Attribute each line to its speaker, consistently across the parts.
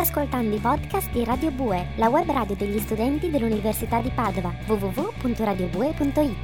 Speaker 1: ascoltando i podcast di Radio Bue, la web radio degli studenti dell'Università di Padova, www.radiobue.it.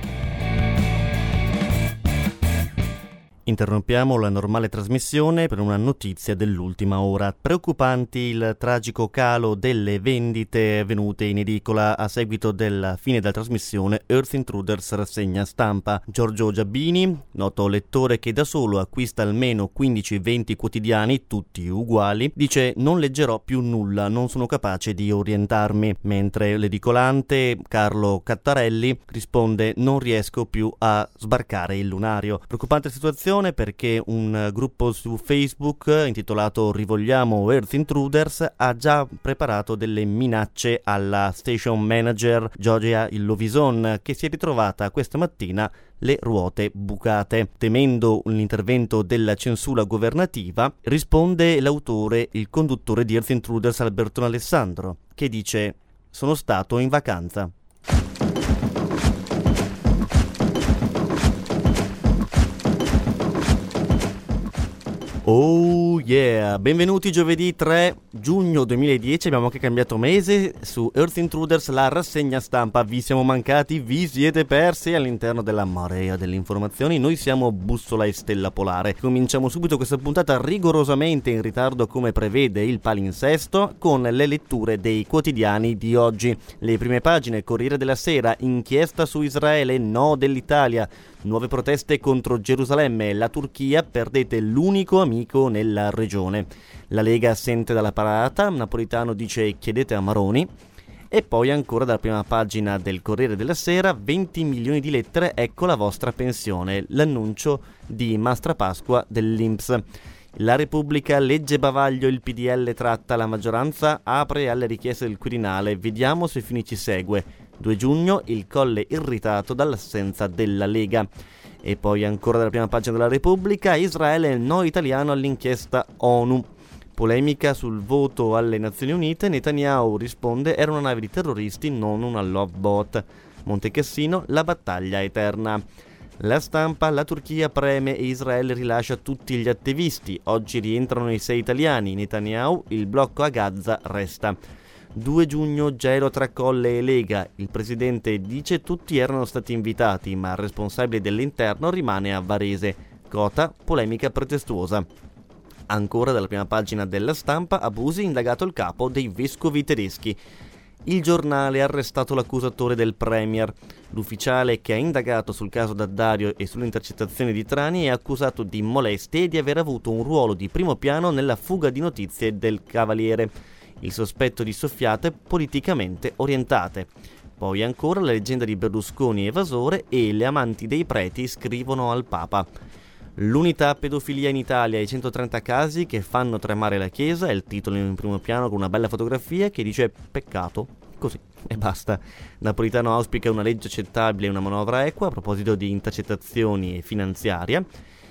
Speaker 2: Interrompiamo la normale trasmissione per una notizia dell'ultima ora. Preoccupanti il tragico calo delle vendite venute in edicola a seguito della fine della trasmissione Earth Intruders rassegna stampa. Giorgio Giabbini, noto lettore che da solo acquista almeno 15-20 quotidiani, tutti uguali, dice: non leggerò più nulla, non sono capace di orientarmi, mentre l'edicolante Carlo Cattarelli risponde: non riesco più a sbarcare il lunario. Preoccupante situazione perché un gruppo su Facebook intitolato Rivogliamo Earth Intruders ha già preparato delle minacce alla station manager Giorgia Illovison, che si è ritrovata questa mattina le ruote bucate. Temendo l'intervento della censura governativa, risponde l'autore, il conduttore di Earth Intruders Alberto Alessandro, che dice: sono stato in vacanza. Oh yeah! Benvenuti giovedì 3 giugno 2010, abbiamo anche cambiato mese. Su Earth Intruders la rassegna stampa. Vi siamo mancati, vi siete persi all'interno della marea delle informazioni. Noi siamo Bussola e Stella Polare. Cominciamo subito questa puntata rigorosamente in ritardo, come prevede il palinsesto, con le letture dei quotidiani di oggi. Le prime pagine: Corriere della Sera, inchiesta su Israele, no dell'Italia, nuove proteste contro Gerusalemme, la Turchia, perdete l'unico amico nella regione. La Lega assente dalla parata, Napolitano dice chiedete a Maroni. E poi ancora dalla prima pagina del Corriere della Sera, 20 milioni di lettere, ecco la vostra pensione, l'annuncio di Mastrapasqua dell'INPS. La Repubblica, legge bavaglio, il PDL tratta, la maggioranza apre alle richieste del Quirinale, vediamo se fini ci segue. 2 giugno, il Colle irritato dall'assenza della Lega. E poi ancora dalla prima pagina della Repubblica, Israele no italiano all'inchiesta ONU. Polemica sul voto alle Nazioni Unite, Netanyahu risponde: era una nave di terroristi, non una love boat. Montecassino, la battaglia eterna. La Stampa, la Turchia preme e Israele rilascia tutti gli attivisti. Oggi rientrano i 6 italiani. Netanyahu, il blocco a Gaza resta. 2 giugno, gelo tra Colle e Lega. Il presidente dice tutti erano stati invitati, ma il responsabile dell'interno rimane a Varese. Cota, polemica pretestuosa. Ancora dalla prima pagina della Stampa, Abusi, indagato il capo dei vescovi tedeschi. Il Giornale, arrestato l'accusatore del Premier. L'ufficiale che ha indagato sul caso D'Addario e sulle intercettazioni di Trani è accusato di molestie e di aver avuto un ruolo di primo piano nella fuga di notizie del Cavaliere. Il sospetto di soffiate politicamente orientate. Poi ancora la leggenda di Berlusconi evasore e le amanti dei preti scrivono al Papa. L'unità pedofilia in Italia, i 130 casi che fanno tremare la Chiesa, è il titolo in primo piano con una bella fotografia che dice peccato, così, e basta. Napolitano auspica una legge accettabile e una manovra equa a proposito di intercettazioni e finanziaria.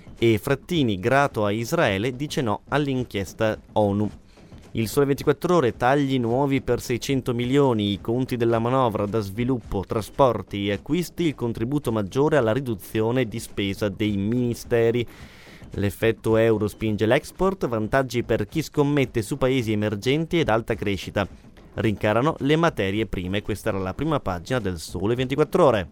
Speaker 2: E Frattini, grato a Israele, dice no all'inchiesta ONU. Il Sole 24 Ore, tagli nuovi per 600 milioni, i conti della manovra da sviluppo, trasporti e acquisti, il contributo maggiore alla riduzione di spesa dei ministeri. L'effetto euro spinge l'export, vantaggi per chi scommette su paesi emergenti ed alta crescita. Rincarano le materie prime, questa era la prima pagina del Sole 24 Ore.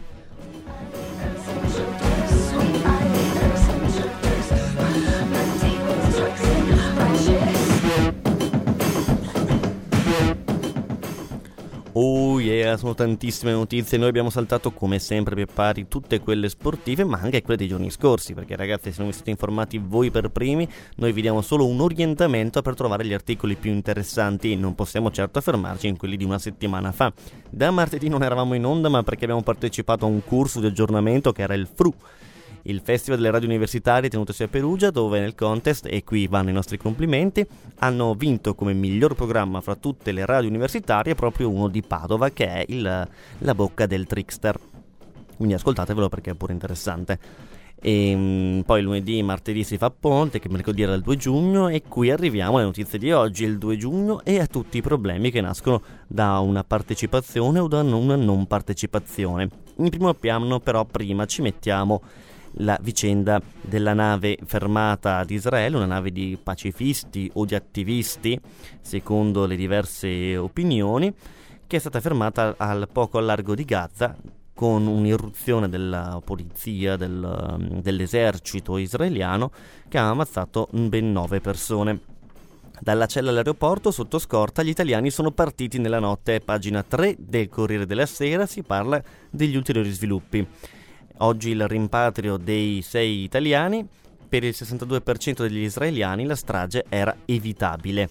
Speaker 2: Oh yeah, sono tantissime notizie. Noi abbiamo saltato come sempre per pari tutte quelle sportive, ma anche quelle dei giorni scorsi, perché ragazzi, se non vi siete informati voi per primi, noi vi diamo solo un orientamento per trovare gli articoli più interessanti. Non possiamo certo fermarci in quelli di una settimana fa. Da martedì non eravamo in onda, ma perché abbiamo partecipato a un corso di aggiornamento che era il FRU, il Festival delle Radio Universitarie tenutosi a Perugia, dove nel contest, e qui vanno i nostri complimenti, hanno vinto come miglior programma fra tutte le radio universitarie proprio uno di Padova, che è La Bocca del Trickster. Quindi ascoltatevelo perché è pure interessante. E poi lunedì e martedì si fa ponte, che mercoledì era il 2 giugno, e qui arriviamo alle notizie di oggi, il 2 giugno, e a tutti i problemi che nascono da una partecipazione o da una non partecipazione. In primo piano però prima ci mettiamo la vicenda della nave fermata ad Israele, una nave di pacifisti o di attivisti, secondo le diverse opinioni, che è stata fermata poco al largo di Gaza con un'irruzione della polizia, dell'esercito israeliano, che ha ammazzato ben 9 persone. Dalla cella all'aeroporto, sotto scorta, gli italiani sono partiti nella notte. Pagina 3 del Corriere della Sera si parla degli ulteriori sviluppi. Oggi il rimpatrio dei 6 italiani. Per il 62% degli israeliani la strage era evitabile.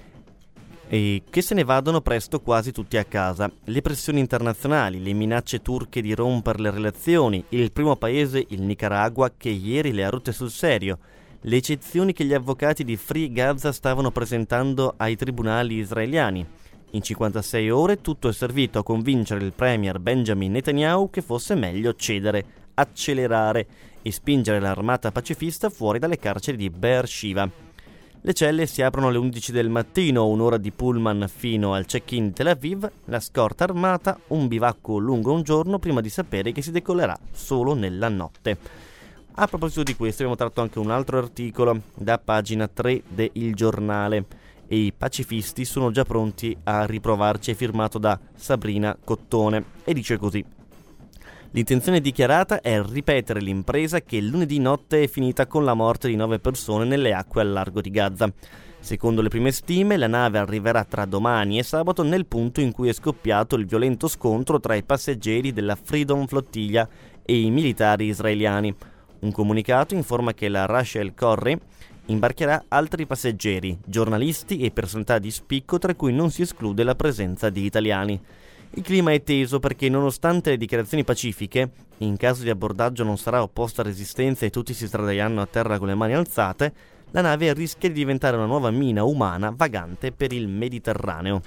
Speaker 2: E che se ne vadano presto quasi tutti a casa. Le pressioni internazionali, le minacce turche di rompere le relazioni, il primo paese, il Nicaragua, che ieri le ha rotte sul serio, le eccezioni che gli avvocati di Free Gaza stavano presentando ai tribunali israeliani. In 56 ore tutto è servito a convincere il premier Benjamin Netanyahu che fosse meglio cedere, accelerare e spingere l'armata pacifista fuori dalle carceri di Beersheba. Le celle si aprono alle 11 del mattino, un'ora di pullman fino al check-in di Tel Aviv, la scorta armata, un bivacco lungo un giorno prima di sapere che si decollerà solo nella notte. A proposito di questo abbiamo tratto anche un altro articolo da pagina 3 de Il Giornale e i pacifisti sono già pronti a riprovarci, è firmato da Sabrina Cottone e dice così: l'intenzione dichiarata è ripetere l'impresa che lunedì notte è finita con la morte di 9 persone nelle acque al largo di Gaza. Secondo le prime stime, la nave arriverà tra domani e sabato nel punto in cui è scoppiato il violento scontro tra i passeggeri della Freedom Flottiglia e i militari israeliani. Un comunicato informa che la Rachel Corrie imbarcherà altri passeggeri, giornalisti e personalità di spicco, tra cui non si esclude la presenza di italiani. Il clima è teso perché, nonostante le dichiarazioni pacifiche, in caso di abbordaggio non sarà opposta resistenza e tutti si sdraieranno a terra con le mani alzate, la nave rischia di diventare una nuova mina umana vagante per il Mediterraneo.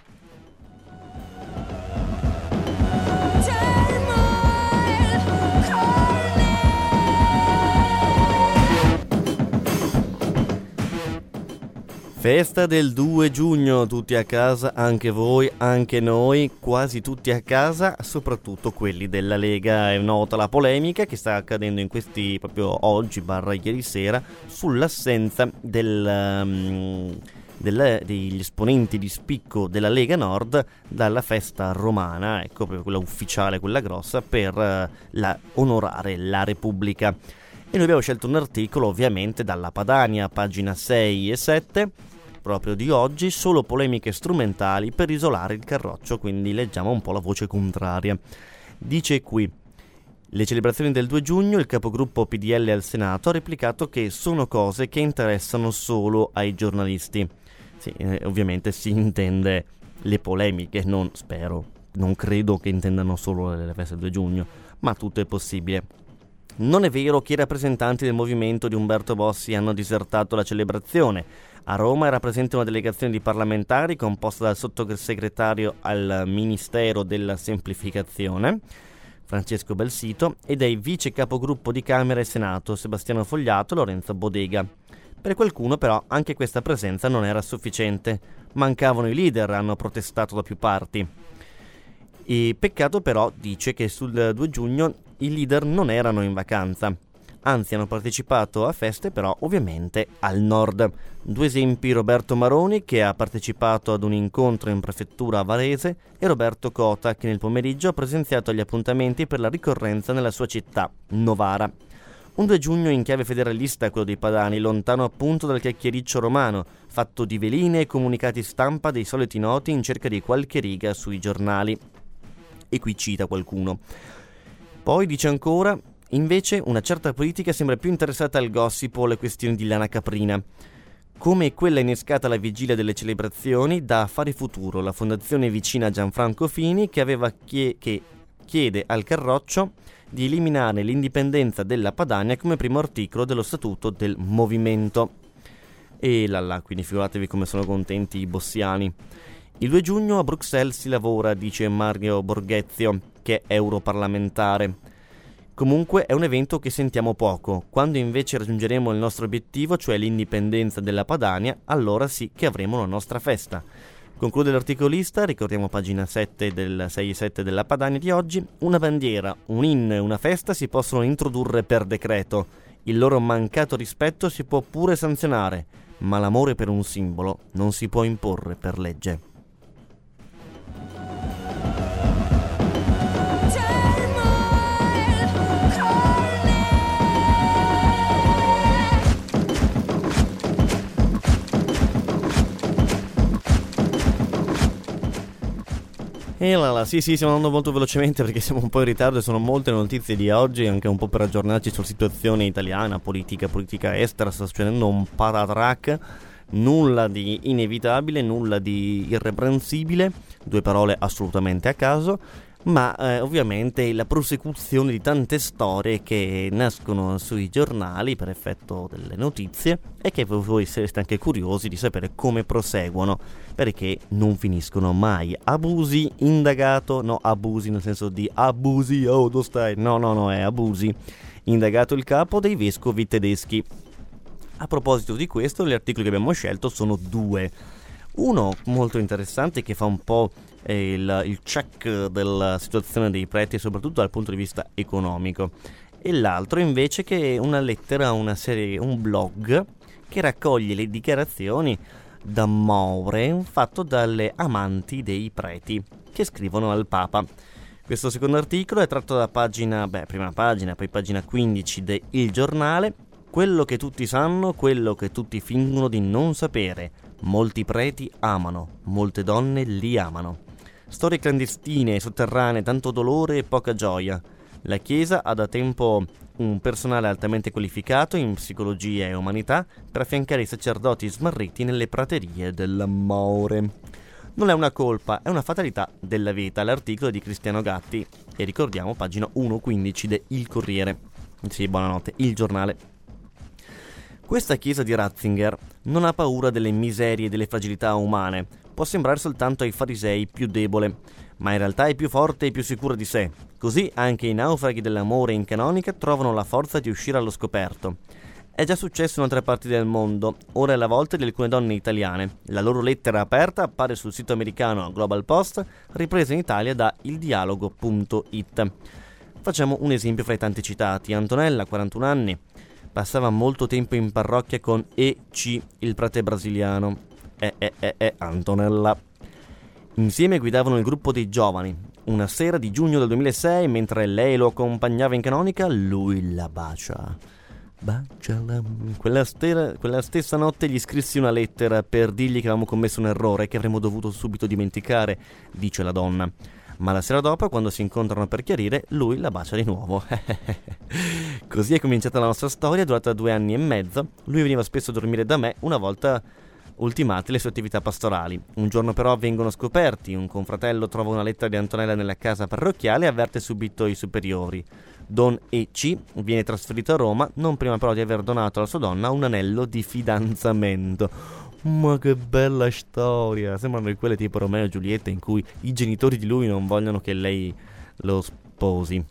Speaker 2: Festa del 2 giugno, tutti a casa, anche voi, anche noi, quasi tutti a casa, soprattutto quelli della Lega. È nota la polemica che sta accadendo in questi, proprio oggi / ieri sera, sull'assenza degli esponenti di spicco della Lega Nord dalla festa romana, ecco, proprio quella ufficiale, quella grossa, per onorare la Repubblica. E noi abbiamo scelto un articolo ovviamente dalla Padania, pagina 6 e 7, proprio di oggi, solo polemiche strumentali per isolare il Carroccio, quindi leggiamo un po' la voce contraria. Dice qui: le celebrazioni del 2 giugno, il capogruppo PDL al Senato ha replicato che sono cose che interessano solo ai giornalisti. Sì, ovviamente si intende le polemiche, non credo che intendano solo le feste del 2 giugno, ma tutto è possibile. Non è vero che i rappresentanti del movimento di Umberto Bossi hanno disertato la celebrazione. A Roma era presente una delegazione di parlamentari composta dal sottosegretario al Ministero della Semplificazione, Francesco Belsito, e dai vice capogruppo di Camera e Senato, Sebastiano Fogliato e Lorenzo Bodega. Per qualcuno però anche questa presenza non era sufficiente. Mancavano i leader, hanno protestato da più parti. E peccato però, dice, che sul 2 giugno i leader non erano in vacanza, anzi hanno partecipato a feste però ovviamente al nord. 2 esempi: Roberto Maroni, che ha partecipato ad un incontro in prefettura a Varese, e Roberto Cota, che nel pomeriggio ha presenziato agli appuntamenti per la ricorrenza nella sua città, Novara. Un 2 giugno in chiave federalista quello dei padani, lontano appunto dal chiacchiericcio romano, fatto di veline e comunicati stampa dei soliti noti in cerca di qualche riga sui giornali. E qui cita qualcuno. Poi dice ancora: invece una certa politica sembra più interessata al gossip o alle questioni di lana caprina. Come quella innescata alla vigilia delle celebrazioni da Affari Futuro, la fondazione vicina a Gianfranco Fini, che chiede al Carroccio di eliminare l'indipendenza della Padania come primo articolo dello statuto del movimento. E quindi figuratevi come sono contenti i bossiani. Il 2 giugno a Bruxelles si lavora, dice Mario Borghezio, che è europarlamentare. Comunque è un evento che sentiamo poco. Quando invece raggiungeremo il nostro obiettivo, cioè l'indipendenza della Padania, allora sì che avremo la nostra festa. Conclude l'articolista, ricordiamo pagina 7 del 6 e 7 della Padania di oggi: una bandiera, un inno e una festa si possono introdurre per decreto, il loro mancato rispetto si può pure sanzionare, ma l'amore per un simbolo non si può imporre per legge. E là, sì, stiamo andando molto velocemente perché siamo un po' in ritardo e sono molte notizie di oggi, anche un po' per aggiornarci sulla situazione italiana, politica estera. Sta succedendo un patatrac, nulla di inevitabile, nulla di irreprensibile, due parole assolutamente a caso, ma ovviamente la prosecuzione di tante storie che nascono sui giornali per effetto delle notizie e che voi siete anche curiosi di sapere come proseguono, perché non finiscono mai. Abusi, indagato, no, abusi nel senso di abusi, oh dove stai? No, è abusi, indagato il capo dei vescovi tedeschi. A proposito di questo, gli articoli che abbiamo scelto sono due. Uno molto interessante che fa un po' il check della situazione dei preti, soprattutto dal punto di vista economico, e l'altro invece che è una lettera, un blog che raccoglie le dichiarazioni d'amore fatto dalle amanti dei preti che scrivono al Papa. Questo secondo articolo è tratto da prima pagina, poi pagina 15 de Il Giornale. Quello che tutti sanno, quello che tutti fingono di non sapere. Molti preti amano, molte donne li amano. Storie clandestine e sotterranee, tanto dolore e poca gioia. La Chiesa ha da tempo un personale altamente qualificato in psicologia e umanità per affiancare i sacerdoti smarriti nelle praterie dell'amore. Non è una colpa, è una fatalità della vita. L'articolo è di Cristiano Gatti e ricordiamo pagina 1.15 de Il Corriere. Sì, buonanotte, Il Giornale. Questa chiesa di Ratzinger non ha paura delle miserie e delle fragilità umane. Può sembrare soltanto ai farisei più debole, ma in realtà è più forte e più sicura di sé. Così anche i naufraghi dell'amore in canonica trovano la forza di uscire allo scoperto. È già successo in altre parti del mondo, ora è la volta di alcune donne italiane. La loro lettera aperta appare sul sito americano Global Post, ripresa in Italia da ildialogo.it. Facciamo un esempio fra i tanti citati. Antonella, 41 anni, passava molto tempo in parrocchia con E.C., il prete brasiliano. Antonella. Insieme guidavano il gruppo dei giovani. Una sera di giugno del 2006, mentre lei lo accompagnava in canonica, lui la bacia. Baciala. Quella stessa notte gli scrissi una lettera per dirgli che avevamo commesso un errore che avremmo dovuto subito dimenticare, dice la donna. Ma la sera dopo, quando si incontrano per chiarire, lui la bacia di nuovo. Così è cominciata la nostra storia, durata 2 anni e mezzo. Lui veniva spesso a dormire da me, una volta ultimate le sue attività pastorali. Un giorno però vengono scoperti. Un confratello trova una lettera di Antonella nella casa parrocchiale e avverte subito i superiori. Don E.C. viene trasferito a Roma, non prima però di aver donato alla sua donna un anello di fidanzamento. Ma che bella storia! Sembrano di quelle tipo Romeo e Giulietta in cui i genitori di lui non vogliono che lei lo sposi.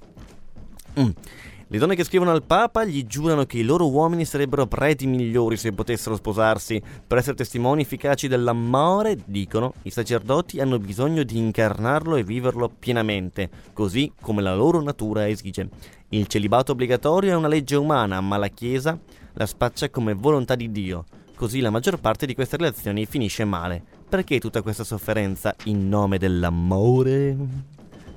Speaker 2: Le donne che scrivono al Papa gli giurano che i loro uomini sarebbero preti migliori se potessero sposarsi. Per essere testimoni efficaci dell'amore, dicono, i sacerdoti hanno bisogno di incarnarlo e viverlo pienamente, così come la loro natura esige. Il celibato obbligatorio è una legge umana, ma la Chiesa la spaccia come volontà di Dio. Così la maggior parte di queste relazioni finisce male. Perché tutta questa sofferenza in nome dell'amore?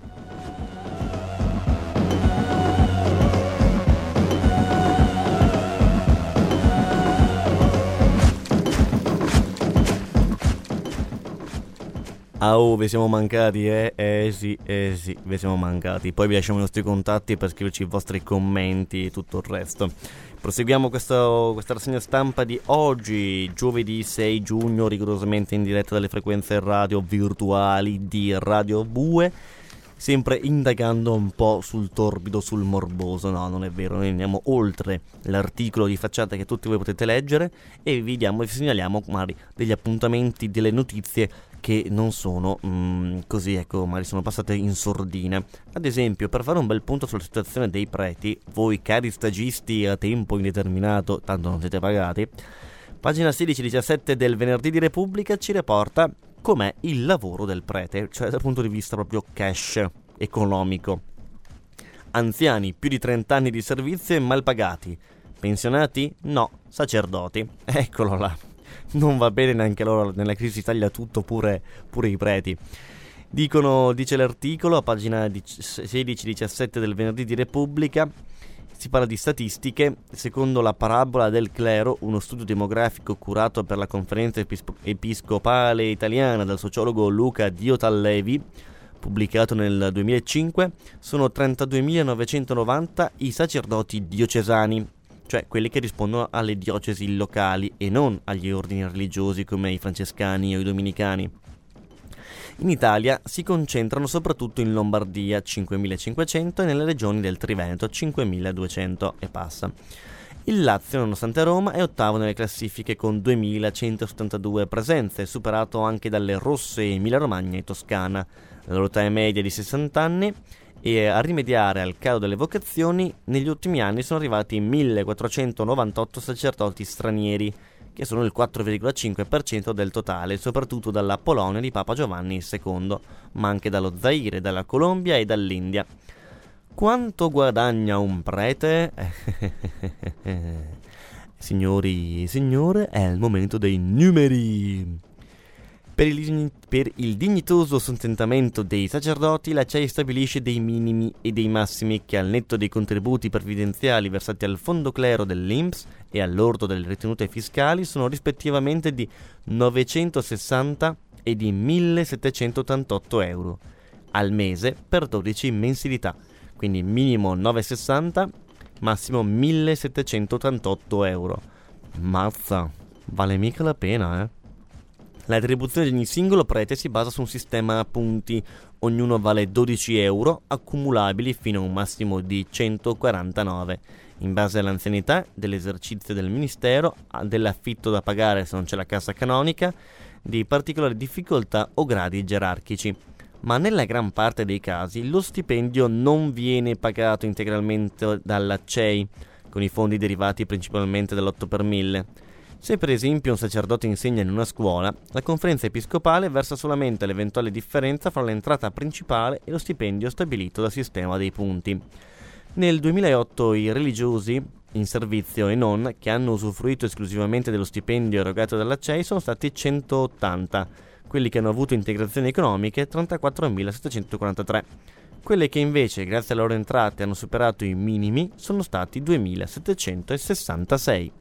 Speaker 2: Vi siamo mancati, sì, vi siamo mancati. Poi vi lasciamo i nostri contatti per scriverci i vostri commenti e tutto il resto. Proseguiamo questa rassegna stampa di oggi, giovedì 6 giugno, rigorosamente in diretta dalle frequenze radio virtuali di Radio Bue, sempre indagando un po' sul torbido, sul morboso. No, non è vero, noi andiamo oltre l'articolo di facciata che tutti voi potete leggere e vi segnaliamo magari degli appuntamenti, delle notizie che non sono così, ecco, magari sono passate in sordina. Ad esempio, per fare un bel punto sulla situazione dei preti, voi cari stagisti a tempo indeterminato, tanto non siete pagati, pagina 16-17 del Venerdì di Repubblica ci riporta com'è il lavoro del prete, cioè dal punto di vista proprio cash, economico. Anziani, più di 30 anni di servizio e mal pagati. Pensionati? No, sacerdoti. Eccolo là. Non va bene neanche loro, nella crisi taglia tutto, pure i preti. Dice l'articolo a pagina 16-17 del venerdì di Repubblica, si parla di statistiche. Secondo la parabola del clero, uno studio demografico curato per la conferenza episcopale italiana dal sociologo Luca Diotallevi, pubblicato nel 2005, sono 32.990 i sacerdoti diocesani, cioè quelli che rispondono alle diocesi locali e non agli ordini religiosi come i francescani o i dominicani. In Italia si concentrano soprattutto in Lombardia, 5.500, e nelle regioni del Trivento, 5.200 e passa. Il Lazio, nonostante Roma, è ottavo nelle classifiche con 2.172 presenze, superato anche dalle rosse Emilia-Romagna e Toscana. La loro età è media di 60 anni, e a rimediare al calo delle vocazioni, negli ultimi anni sono arrivati 1.498 sacerdoti stranieri, che sono il 4,5% del totale, soprattutto dalla Polonia di Papa Giovanni II, ma anche dallo Zaire, dalla Colombia e dall'India. Quanto guadagna un prete? Signori e signore, è il momento dei numeri. Per il dignitoso sostentamento dei sacerdoti, la CEI stabilisce dei minimi e dei massimi che, al netto dei contributi previdenziali versati al fondo clero dell'INPS e all'ordo delle ritenute fiscali, sono rispettivamente di 960 e di 1.788 euro al mese per 12 mensilità, quindi minimo 960, massimo 1.788 euro. Mazza, vale mica la pena, eh? La retribuzione di ogni singolo prete si basa su un sistema a punti, ognuno vale 12 euro, accumulabili fino a un massimo di 149, in base all'anzianità, dell'esercizio del ministero, dell'affitto da pagare se non c'è la cassa canonica, di particolari difficoltà o gradi gerarchici. Ma nella gran parte dei casi lo stipendio non viene pagato integralmente dalla CEI, con i fondi derivati principalmente dall'8 per 1000. Se per esempio un sacerdote insegna in una scuola, la conferenza episcopale versa solamente l'eventuale differenza fra l'entrata principale e lo stipendio stabilito dal sistema dei punti. Nel 2008 i religiosi, in servizio e non, che hanno usufruito esclusivamente dello stipendio erogato dalla CEI sono stati 180, quelli che hanno avuto integrazioni economiche 34.743. Quelle che invece, grazie alle loro entrate, hanno superato i minimi sono stati 2.766.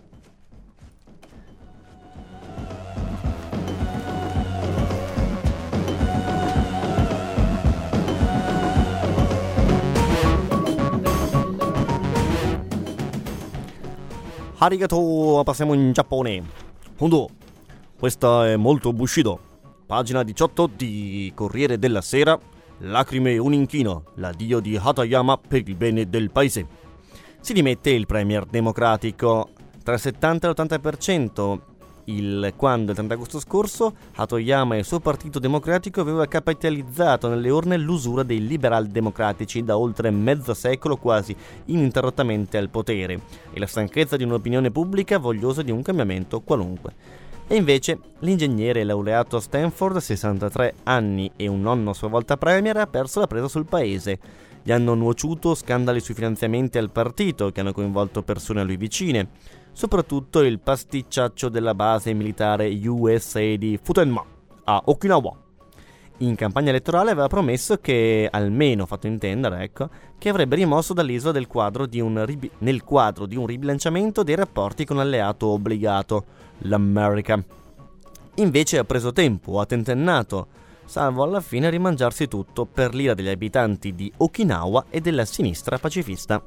Speaker 2: Arigato, passiamo in Giappone. Hondo, questa è molto Bushido. Pagina 18 di Corriere della Sera. Lacrime un inchino, l'addio di Hatayama per il bene del paese. Si dimette il premier democratico. Tra il 70 e l'80%. Quando il 30 agosto scorso Hatoyama e il suo partito democratico aveva capitalizzato nelle urne l'usura dei liberal democratici da oltre mezzo secolo quasi ininterrottamente al potere e la stanchezza di un'opinione pubblica vogliosa di un cambiamento qualunque. E invece l'ingegnere laureato a Stanford, 63 anni e un nonno a sua volta premier, ha perso la presa sul paese. Gli hanno nuociuto scandali sui finanziamenti al partito che hanno coinvolto persone a lui vicine, soprattutto il pasticciaccio della base militare USA di Futenma a Okinawa. In campagna elettorale aveva promesso che, almeno fatto intendere, ecco, che avrebbe rimosso dall'isola nel quadro di un ribilanciamento dei rapporti con l'alleato obbligato, l'America. Invece ha preso tempo, ha tentennato, salvo alla fine rimangiarsi tutto per l'ira degli abitanti di Okinawa e della sinistra pacifista.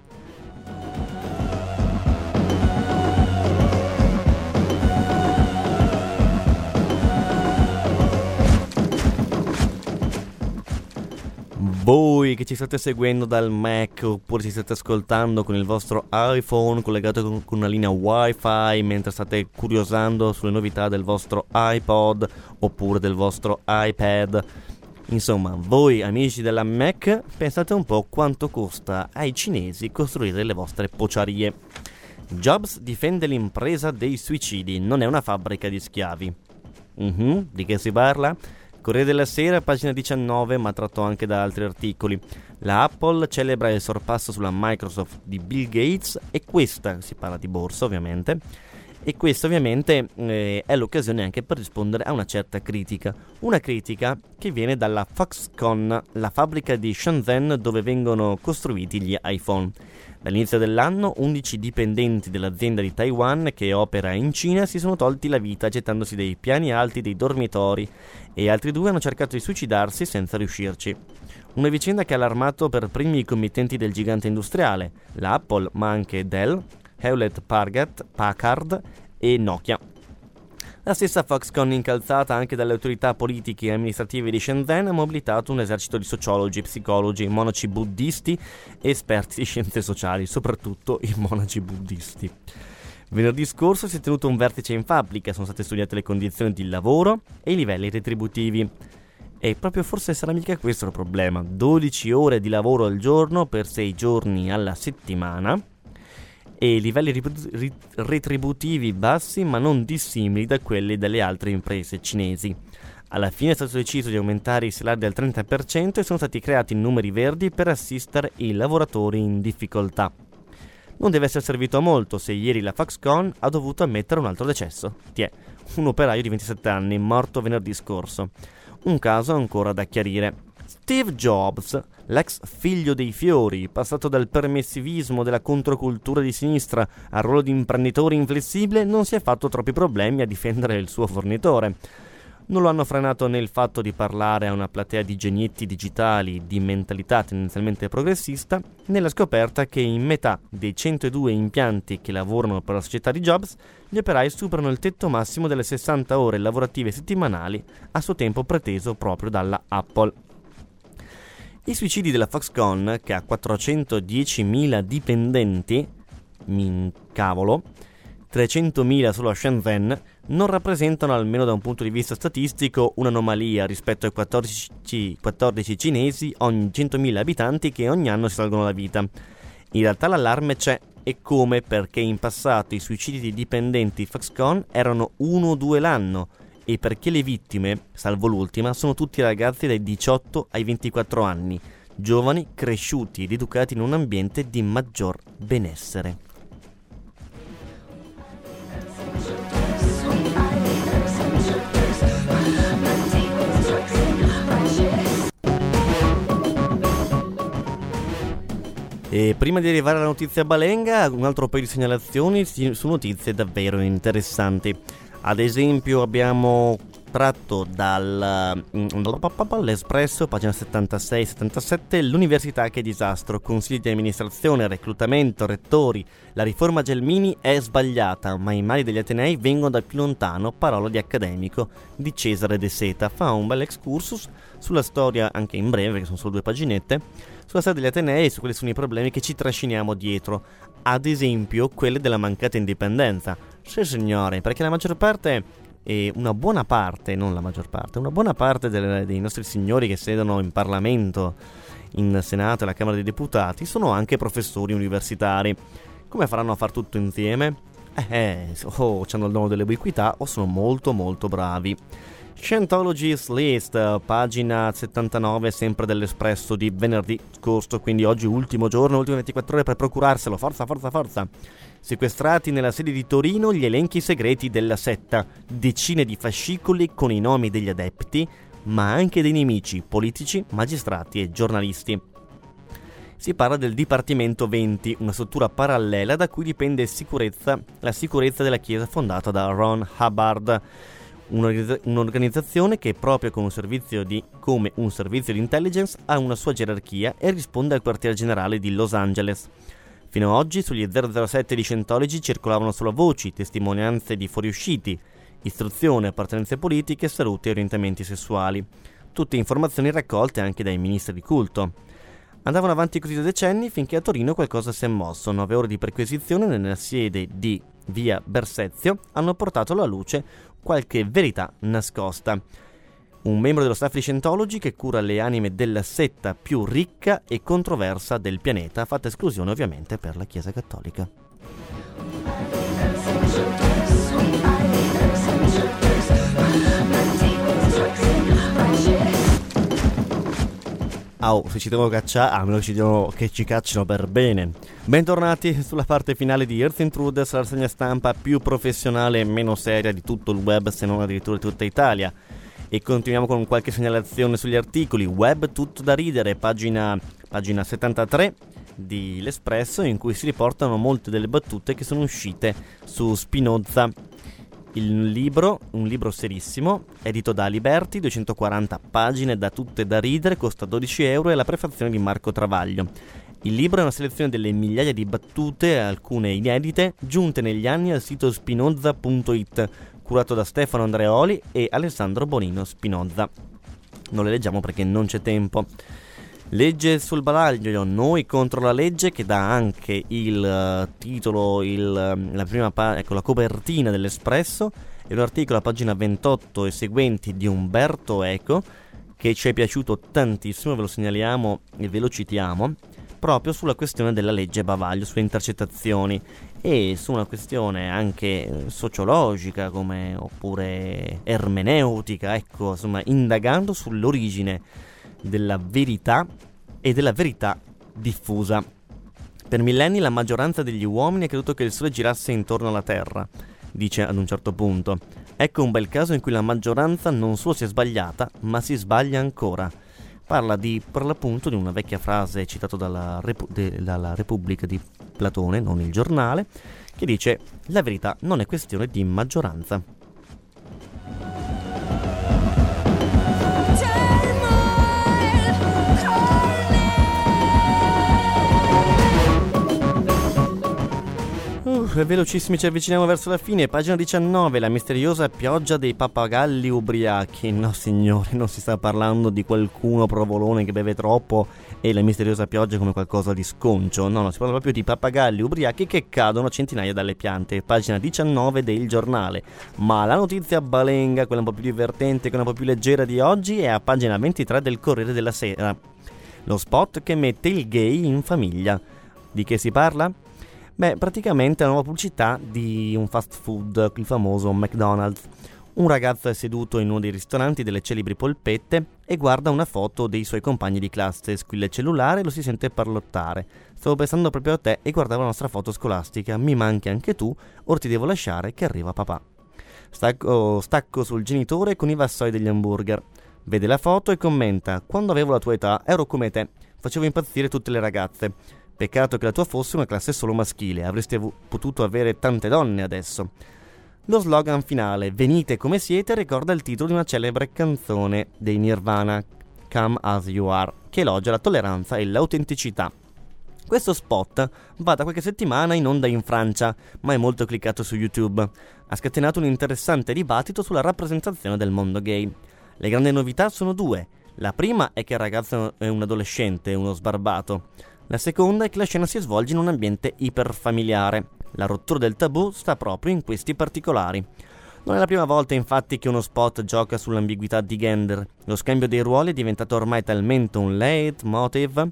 Speaker 2: Voi che ci state seguendo dal Mac oppure ci state ascoltando con il vostro iPhone collegato con una linea Wi-Fi mentre state curiosando sulle novità del vostro iPod oppure del vostro iPad. Insomma, voi amici della Mac, pensate un po' quanto costa ai cinesi costruire le vostre pocciarie. Jobs difende l'impresa dei suicidi, non è una fabbrica di schiavi. Di che si parla? Corriere della Sera, pagina 19, ma tratto anche da altri articoli. La Apple celebra il sorpasso sulla Microsoft di Bill Gates e questa, si parla di borsa ovviamente, e questa ovviamente è l'occasione anche per rispondere a una certa critica. Una critica che viene dalla Foxconn, la fabbrica di Shenzhen dove vengono costruiti gli iPhone. Dall'inizio dell'anno 11 dipendenti dell'azienda di Taiwan che opera in Cina si sono tolti la vita gettandosi dai piani alti dei dormitori e altri 2 hanno cercato di suicidarsi senza riuscirci. Una vicenda che ha allarmato per primi i committenti del gigante industriale, la Apple ma anche Dell, Hewlett Packard e Nokia. La stessa Foxconn, incalzata anche dalle autorità politiche e amministrative di Shenzhen, ha mobilitato un esercito di sociologi, psicologi, monaci buddisti e esperti di scienze sociali, soprattutto i monaci buddisti. Venerdì scorso si è tenuto un vertice in fabbrica, sono state studiate le condizioni di lavoro e i livelli retributivi. E proprio forse sarà mica questo il problema: 12 ore di lavoro al giorno per 6 giorni alla settimana e livelli retributivi bassi ma non dissimili da quelli delle altre imprese cinesi. Alla fine è stato deciso di aumentare i salari del 30% e sono stati creati numeri verdi per assistere i lavoratori in difficoltà. Non deve essere servito a molto se ieri la Foxconn ha dovuto ammettere un altro decesso. Un operaio di 27 anni morto venerdì scorso. Un caso ancora da chiarire. Steve Jobs, l'ex figlio dei fiori, passato dal permissivismo della controcultura di sinistra al ruolo di imprenditore inflessibile, non si è fatto troppi problemi a difendere il suo fornitore. Non lo hanno frenato nel fatto di parlare a una platea di genietti digitali di mentalità tendenzialmente progressista, nella scoperta che in metà dei 102 impianti che lavorano per la società di Jobs, gli operai superano il tetto massimo delle 60 ore lavorative settimanali a suo tempo preteso proprio dalla Apple. I suicidi della Foxconn, che ha 410.000 dipendenti, 300.000 solo a Shenzhen, non rappresentano, almeno da un punto di vista statistico, un'anomalia rispetto ai 14 cinesi ogni 100.000 abitanti che ogni anno si tolgono la vita. In realtà l'allarme c'è, e come? Perché in passato i suicidi di dipendenti Foxconn erano 1 o 2 l'anno, e perché le vittime, salvo l'ultima, sono tutti ragazzi dai 18 ai 24 anni, giovani, cresciuti ed educati in un ambiente di maggior benessere. E prima di arrivare alla notizia balenga, un altro paio di segnalazioni su notizie davvero interessanti. Ad esempio abbiamo tratto dall'Espresso, pagina 76-77, l'università che disastro, consigli di amministrazione, reclutamento, rettori, la riforma Gelmini è sbagliata, ma i mali degli atenei vengono da più lontano, parola di accademico di Cesare De Seta. Fa un bel excursus sulla storia, anche in breve, che sono solo 2 paginette, sulla storia degli atenei e su quali sono i problemi che ci trasciniamo dietro, ad esempio quelle della mancata indipendenza. Sì signore, perché la maggior parte, una buona parte dei nostri signori che siedono in Parlamento, in Senato e alla Camera dei Deputati sono anche professori universitari. Come faranno a far tutto insieme? O hanno il dono dell'ubiquità o sono molto molto bravi. Scientology's List, pagina 79, sempre dell'Espresso di venerdì scorso, quindi oggi ultimo giorno, ultime 24 ore per procurarselo, forza. Sequestrati nella sede di Torino gli elenchi segreti della setta, decine di fascicoli con i nomi degli adepti, ma anche dei nemici, politici, magistrati e giornalisti. Si parla del Dipartimento 20, una struttura parallela da cui dipende la sicurezza della Chiesa fondata da Ron Hubbard. Un'organizzazione che proprio come un servizio di intelligence ha una sua gerarchia e risponde al quartier generale di Los Angeles. Fino ad oggi sugli 007 di Scientology circolavano solo voci, testimonianze di fuoriusciti, istruzione, appartenenze politiche, salute e orientamenti sessuali. Tutte informazioni raccolte anche dai ministri di culto. Andavano avanti così da decenni finché a Torino qualcosa si è mosso. 9 ore di perquisizione nella sede di via Bersezio hanno portato alla luce qualche verità nascosta. Un membro dello staff di Scientology che cura le anime della setta più ricca e controversa del pianeta, fatta esclusione ovviamente per la Chiesa Cattolica. se ci devono cacciare, almeno che ci cacciano per bene. Bentornati sulla parte finale di Earth Intruders, la rassegna stampa più professionale e meno seria di tutto il web, se non addirittura di tutta Italia. E continuiamo con qualche segnalazione sugli articoli. Web tutto da ridere, pagina 73 di L'Espresso, in cui si riportano molte delle battute che sono uscite su Spinoza. Un libro serissimo, edito da Liberty, 240 pagine, da tutte da ridere, costa 12 euro, e la prefazione di Marco Travaglio. Il libro è una selezione delle migliaia di battute, alcune inedite, giunte negli anni al sito spinoza.it, curato da Stefano Andreoli e Alessandro Bonino Spinoza. Non le leggiamo perché non c'è tempo. Legge sul baraglio, Noi contro la legge, che dà anche il titolo, la prima la copertina dell'Espresso. È un articolo a pagina 28 e seguenti di Umberto Eco, che ci è piaciuto tantissimo, ve lo segnaliamo e ve lo citiamo, proprio sulla questione della legge bavaglio, sulle intercettazioni, e su una questione anche sociologica oppure ermeneutica, ecco, insomma, indagando sull'origine della verità e della verità diffusa. Per millenni la maggioranza degli uomini ha creduto che il sole girasse intorno alla terra, dice ad un certo punto. Ecco un bel caso in cui la maggioranza non solo si è sbagliata, ma si sbaglia ancora. Parla per l'appunto di una vecchia frase citata dalla Repubblica di Platone, non il giornale, che dice: la verità non è questione di maggioranza. Velocissimi, ci avviciniamo verso la fine. Pagina 19, la misteriosa pioggia dei pappagalli ubriachi. No signori, non si sta parlando di qualcuno provolone che beve troppo e la misteriosa pioggia come qualcosa di sconcio. No, si parla proprio di pappagalli ubriachi che cadono a centinaia dalle piante. Pagina 19 del giornale. Ma la notizia balenga, quella un po' più divertente, quella un po' più leggera di oggi, è a pagina 23 del Corriere della Sera. Lo spot che mette il gay in famiglia. Di che si parla? Beh, praticamente è una nuova pubblicità di un fast food, il famoso McDonald's. Un ragazzo è seduto in uno dei ristoranti delle celebri polpette e guarda una foto dei suoi compagni di classe. Squilla il cellulare e lo si sente parlottare. Stavo pensando proprio a te e guardavo la nostra foto scolastica. Mi manchi anche tu, ora ti devo lasciare che arriva papà. Stacco sul genitore con i vassoi degli hamburger. Vede la foto e commenta: quando avevo la tua età ero come te, facevo impazzire tutte le ragazze. Peccato che la tua fosse una classe solo maschile, avreste potuto avere tante donne adesso. Lo slogan finale, venite come siete, ricorda il titolo di una celebre canzone dei Nirvana, Come As You Are, che elogia la tolleranza e l'autenticità. Questo spot va da qualche settimana in onda in Francia, ma è molto cliccato su YouTube. Ha scatenato un interessante dibattito sulla rappresentazione del mondo gay. Le grandi novità sono due. La prima è che il ragazzo è un adolescente, uno sbarbato. La seconda è che la scena si svolge in un ambiente iperfamiliare. La rottura del tabù sta proprio in questi particolari. Non è la prima volta infatti che uno spot gioca sull'ambiguità di gender. Lo scambio dei ruoli è diventato ormai talmente un leitmotiv,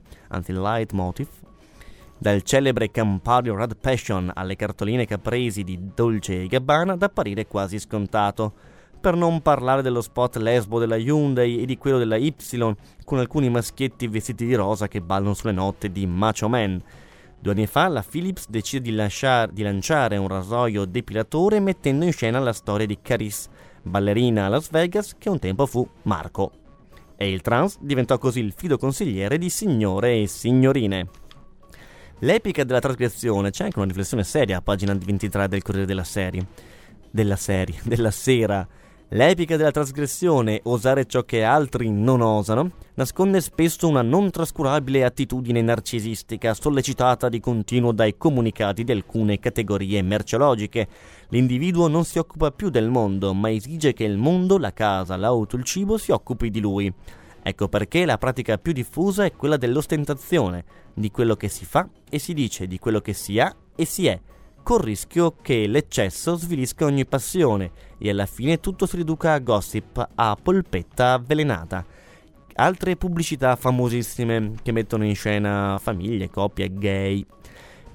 Speaker 2: dal celebre Campari Red Passion alle cartoline capresi di Dolce & Gabbana, da apparire quasi scontato. Per non parlare dello spot lesbo della Hyundai e di quello della Y, con alcuni maschietti vestiti di rosa che ballano sulle note di Macho Man. 2 anni fa la Philips decide di lanciare un rasoio depilatore mettendo in scena la storia di Caris, ballerina a Las Vegas che un tempo fu Marco. E il trans diventò così il fido consigliere di signore e signorine. L'epica della trasgressione, c'è anche una riflessione seria a pagina 23 del Corriere della Sera. L'epica della trasgressione, osare ciò che altri non osano, nasconde spesso una non trascurabile attitudine narcisistica sollecitata di continuo dai comunicati di alcune categorie merceologiche. L'individuo non si occupa più del mondo, ma esige che il mondo, la casa, l'auto, il cibo si occupi di lui. Ecco perché la pratica più diffusa è quella dell'ostentazione, di quello che si fa e si dice, di quello che si ha e si è, col rischio che l'eccesso svilisca ogni passione e alla fine tutto si riduca a gossip, a polpetta avvelenata. Altre pubblicità famosissime che mettono in scena famiglie, coppie gay.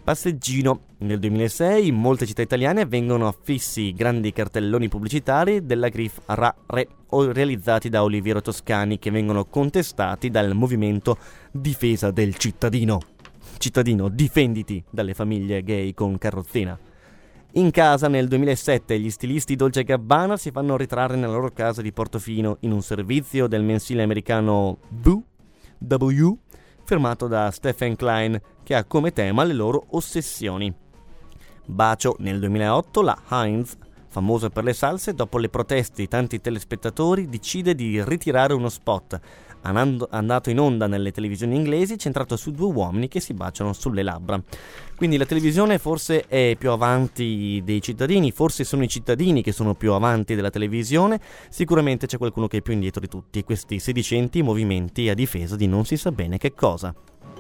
Speaker 2: passeggino. Nel 2006 in molte città italiane vengono affissi grandi cartelloni pubblicitari della Grif Ra-Re, realizzati da Oliviero Toscani, che vengono contestati dal movimento Difesa del Cittadino. Cittadino, difenditi dalle famiglie gay con carrozzina. In casa nel 2007 gli stilisti Dolce & Gabbana si fanno ritrarre nella loro casa di Portofino in un servizio del mensile americano W, firmato da Stephen Klein, che ha come tema le loro ossessioni. Bacio nel 2008 la Heinz, famosa per le salse, dopo le proteste di tanti telespettatori decide di ritirare uno spot andato in onda nelle televisioni inglesi, centrato su due uomini che si baciano sulle labbra. Quindi la televisione forse è più avanti dei cittadini, forse sono i cittadini che sono più avanti della televisione, sicuramente c'è qualcuno che è più indietro di tutti questi sedicenti movimenti a difesa di non si sa bene che cosa.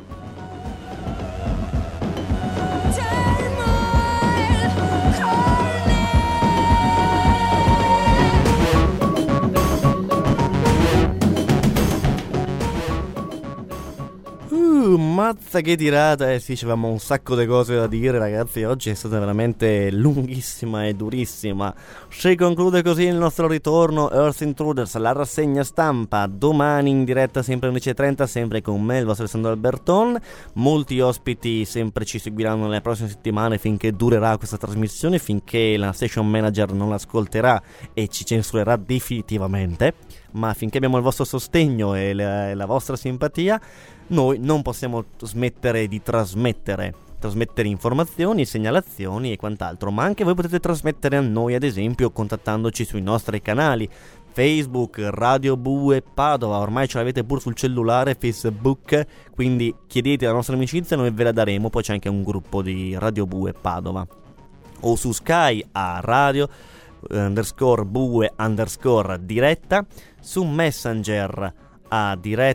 Speaker 2: Mazza che tirata, sì, avevamo un sacco di cose da dire, ragazzi. Oggi è stata veramente lunghissima e durissima. Si conclude così il nostro ritorno Earth Intruders, la rassegna stampa, domani in diretta sempre alle 11:30, sempre con me, il vostro Alessandro Alberton. Molti ospiti sempre ci seguiranno nelle prossime settimane finché durerà questa trasmissione, finché la station manager non l'ascolterà e ci censurerà definitivamente. Ma finché abbiamo il vostro sostegno e la vostra simpatia, noi non possiamo smettere di trasmettere informazioni, segnalazioni e quant'altro, ma anche voi potete trasmettere a noi, ad esempio contattandoci sui nostri canali Facebook, Radio Bue Padova, ormai ce l'avete pure sul cellulare, Facebook, quindi chiedete la nostra amicizia e noi ve la daremo. Poi c'è anche un gruppo di Radio Bue Padova, o su Sky a Radio _Bue _diretta, su Messenger a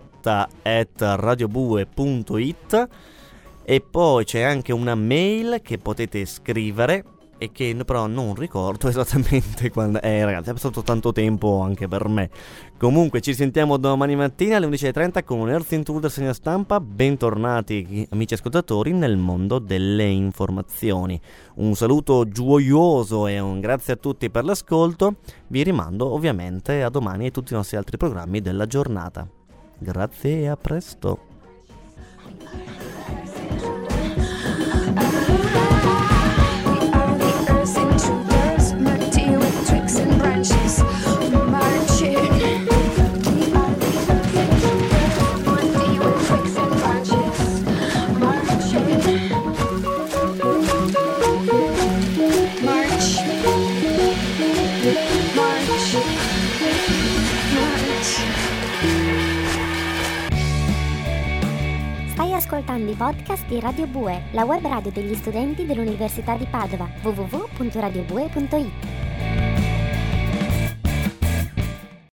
Speaker 2: diretta@radiobue.it, e poi c'è anche una mail che potete scrivere e che però non ricordo esattamente quando ragazzi, è passato tanto tempo anche per me. Comunque ci sentiamo domani mattina alle 11:30 con un Earth Intruder segna stampa. Bentornati amici ascoltatori nel mondo delle informazioni. Un saluto gioioso e un grazie a tutti per l'ascolto. Vi rimando ovviamente a domani e tutti i nostri altri programmi della giornata. Grazie e a presto.
Speaker 1: Ascoltando i podcast di Radio Bue, la web radio degli studenti dell'Università di Padova, www.radiobue.it.